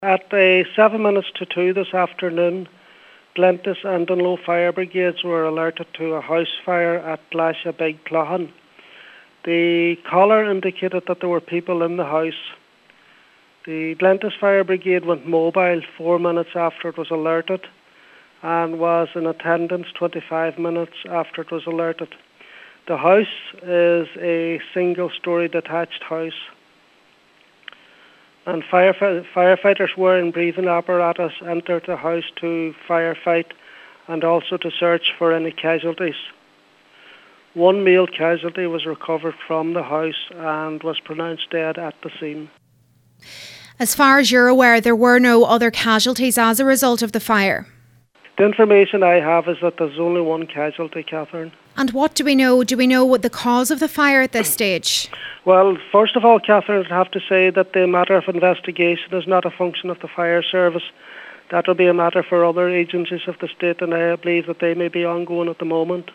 At 7 minutes to 2 this afternoon, Glentis and Dunloe Fire Brigades were alerted to a house fire at Glasha Big Clohan. The caller indicated that there were people in the house. The Glentis Fire Brigade went mobile 4 minutes after it was alerted and was in attendance 25 minutes after it was alerted. The house is a single-storey detached house, and firefighters wearing breathing apparatus entered the house to firefight and also to search for any casualties. One male casualty was recovered from the house and was pronounced dead at the scene. As far as you're aware, there were no other casualties as a result of the fire? The information I have is that there's only one casualty, Catherine. And what do we know? Do we know what the cause of the fire at this stage? Well, first of all, Catherine, I'd have to say that the matter of investigation is not a function of the fire service. That will be a matter for other agencies of the state, and I believe that they may be ongoing at the moment.